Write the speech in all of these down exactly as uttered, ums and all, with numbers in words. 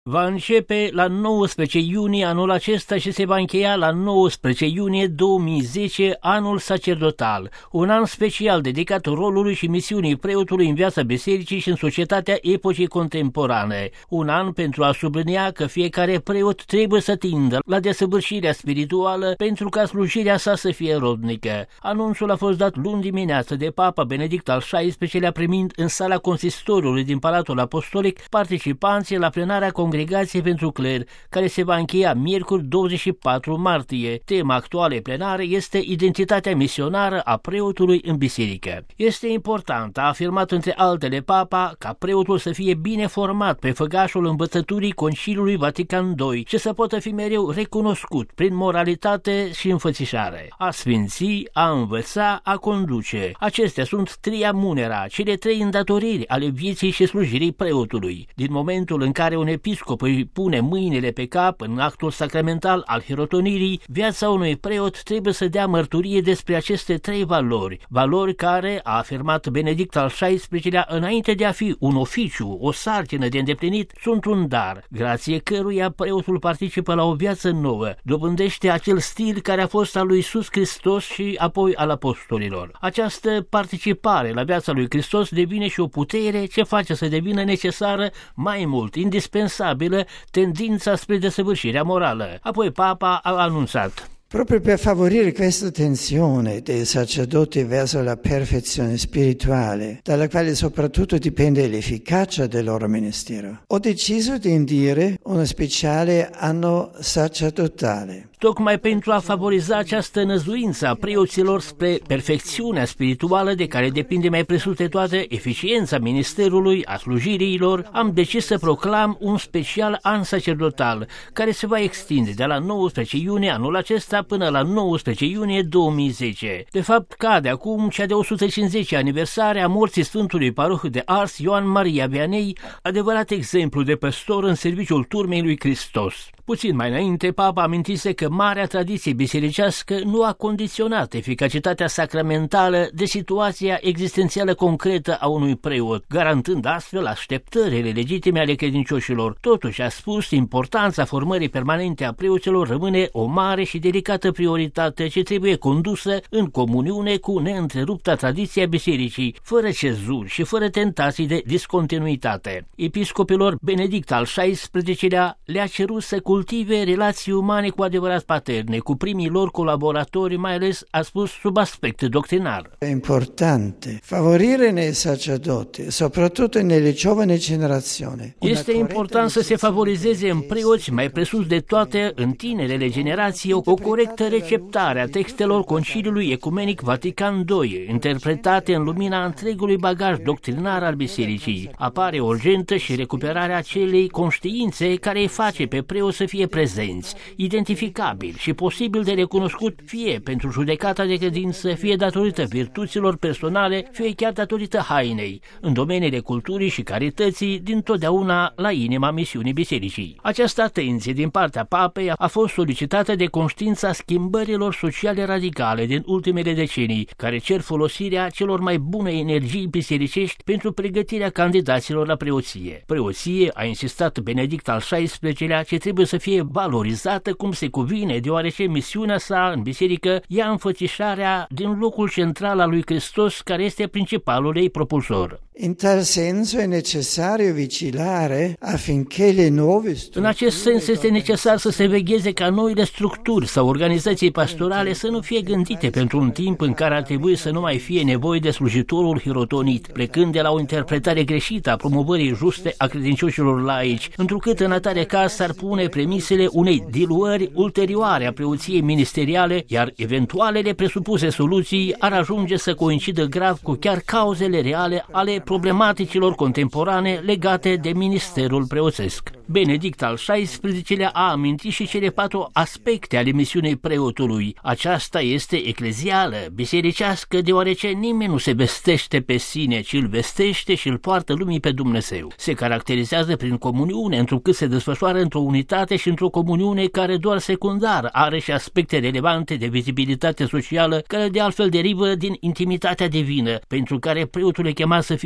Va începe la nouăsprezece iunie anul acesta și se va încheia la nouăsprezece iunie două mii zece, anul sacerdotal, un an special dedicat rolului și misiunii preotului în viața bisericii și în societatea epocii contemporane, un an pentru a sublinia că fiecare preot trebuie să tindă la desăvârșirea spirituală pentru ca slujirea sa să fie rodnică. Anunțul a fost dat luni dimineață de Papa Benedict al șaisprezecelea-lea, primind în sala consistoriului din Palatul Apostolic participanții la plenarea Congregației pentru Cler, care se va încheia miercuri douăzeci și patru martie. Tema actualei plenare este identitatea misionară a preotului în biserică. Este important, a afirmat între altele Papa, ca preotul să fie bine format pe făgașul învățăturii Conciliului Vatican doi și să poată fi mereu recunoscut prin moralitate și înfățișare. A sfinți, a învăța, a conduce. Acestea sunt tria munera, cele trei îndatoriri ale vieții și slujirii preotului. Din momentul în care un episcop îi pune mâinile pe cap în actul sacramental al hirotonirii, viața unui preot trebuie să dea mărturie despre aceste trei valori, valori care, a afirmat Benedict al șaisprezecelea-lea, înainte de a fi un oficiu, o sarcină de îndeplinit, sunt un dar, grație căruia preotul participă la o viață nouă, dobândește acel stil care a fost al lui Iisus Hristos și apoi al apostolilor. Această participare la viața lui Hristos devine și o putere ce face să devină necesară, mai mult indispensabilă, tendința spre desăvârșirea morală. Apoi Papa a anunțat: proprio per favorire questa tensione dei sacerdoti verso la perfezione spirituale, dalla quale soprattutto dipende l'efficacia del loro ministero, ho deciso di indire uno speciale anno sacerdotale. Tocmai pentru a favoriza această năzuință a preoților spre perfecțiunea spirituală de care depinde mai presus de toate eficiența ministerului, a slujirilor, am decis să proclam un special an sacerdotal, care se va extinde de la nouăsprezece iunie anul acesta până la nouăsprezece iunie două mii zece. De fapt, cade acum cea de o sută cincizecea aniversare a morții Sfântului Paroh de Ars Ioan Maria Vianney, adevărat exemplu de păstor în serviciul turmei lui Hristos. Puțin mai înainte, Papa amintise că marea tradiție bisericească nu a condiționat eficacitatea sacramentală de situația existențială concretă a unui preot, garantând astfel așteptările legitime ale credincioșilor. Totuși, a spus, importanța formării permanente a preoților rămâne o mare și delicată prioritate ce trebuie condusă în comuniune cu neîntrerupta tradiția bisericii, fără cezuri și fără tentații de discontinuitate. Episcopilor Benedict al șaisprezecelea-lea le-a cerut să cultive relații umane cu adevărat paterne, cu primii lor colaboratori, mai ales, a spus, sub aspect doctrinar. È importante favorire nei sacerdoti, soprattutto nelle giovani generazioni. Este important să se favorizeze în preoți, mai presus de toate în tinerele generații, o corectă receptare a textelor Conciliului Ecumenic Vatican doi, interpretate în lumina întregului bagaj doctrinar al bisericii. Apare urgentă și recuperarea acelei conștiințe care îi face pe preoți să fie prezenți, identificabili și posibil de recunoscut, fie pentru judecata de credință, fie datorită virtuților personale, fie chiar datorită hainei, în domeniile culturii și carității, dintotdeauna la inima misiunii bisericii. Această atenție din partea Papei a fost solicitată de conștiința schimbărilor sociale radicale din ultimele decenii, care cer folosirea celor mai bune energii bisericești pentru pregătirea candidaților la preoție. Preoție, a insistat Benedict al șaisprezecelea-lea, ce trebuie să fie valorizată cum se cuvine, deoarece misiunea sa în biserică ia înfățișarea din locul central al lui Hristos, care este principalul ei propulsor. In tal senso è necessario vigilare affinché le nuove strutture... În acest sens este necesar să se vegheze ca noile structuri sau organizații pastorale să nu fie gândite pentru un timp în care ar trebui să nu mai fie nevoie de slujitorul hirotonit, plecând de la o interpretare greșită a promovării juste a credincioșilor laici, întrucât în atare caz s-ar pune premisele unei diluări ulterioare a preoției ministeriale, iar eventualele presupuse soluții ar ajunge să coincidă grav cu chiar cauzele reale ale problematicilor contemporane legate de ministerul preoțesc. Benedict al șaisprezecelea-lea a amintit și cele patru aspecte ale misiunii preotului. Aceasta este eclezială, bisericească, deoarece nimeni nu se vestește pe sine, ci îl vestește și îl poartă lumii pe Dumnezeu. Se caracterizează prin comuniune, întrucât se desfășoară într-o unitate și într-o comuniune care doar secundar are și aspecte relevante de vizibilitate socială, care de altfel derivă din intimitatea divină, pentru care preotul e chemat să fie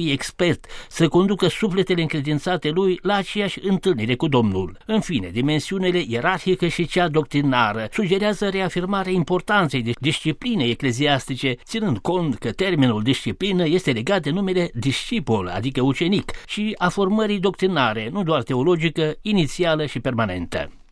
fie expert, să conducă sufletele încredințate lui la aceeași întâlnire cu Domnul. În fine, dimensiunile ierarhică și cea doctrinară sugerează reafirmarea importanței de disciplinei ecleziastice, ținând cont că termenul disciplină este legat de numele discipol, adică ucenic, și a formării doctrinare, nu doar teologică, inițială și permanentă.